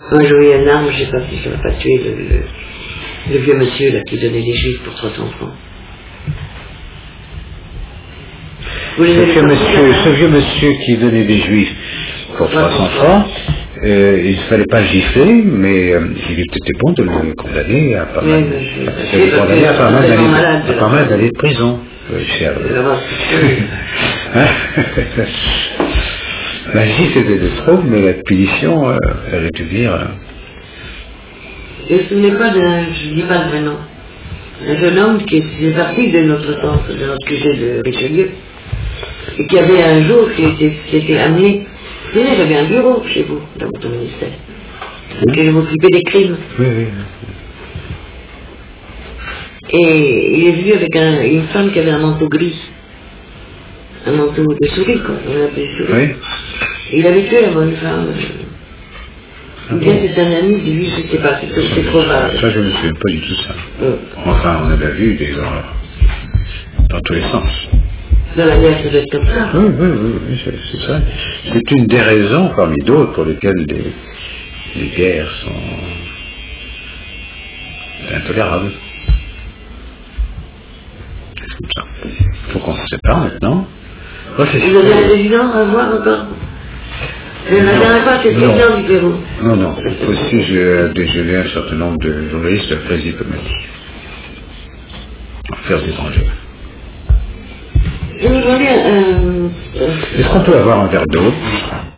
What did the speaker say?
Un jour, il y a une arme, je ne sais pas si ça va pas tuer le vieux monsieur là, qui donnait des juifs pour 300 francs. Ce vieux monsieur qui donnait des juifs pour 300 francs, il ne fallait pas le gifler, mais il était bon de le condamner à pas mal, pas mal d'années de prison. Cher. La gifle était de trop, mais la punition, elle est dire. Je ne me souvenais pas je ne dis pas le vrai nom, un jeune homme qui faisait partie de notre temps, de notre QG de Richelieu, et qui avait un jour qui était amené. Vous savez, j'avais un bureau chez vous, dans votre ministère, que je m'occupais des crimes. Oui, oui. Et il est venu avec une femme qui avait un manteau gris. Un manteau de souris, quoi. On l'appelait souris. Oui. Et il avait tué la bonne femme. Ou bien c'est un ami de lui, je ne sais pas, c'est probable. Ça, je ne me souviens pas du tout ça. Enfin, on avait vu des gens dans tous les sens. Dans la guerre, ça doit être comme ça. Oui, c'est ça. C'est une des raisons, parmi d'autres, pour lesquelles les guerres sont intolérables. Il faut qu'on se sépare maintenant. Vous avez un président à voir encore? La dernière fois, c'est le président du Pérou. Non. Aussi, j'ai déjeuné un certain nombre de journalistes de la presse diplomatique. Affaires étrangères. Je me demandais... Est-ce qu'on peut avoir un verre d'eau?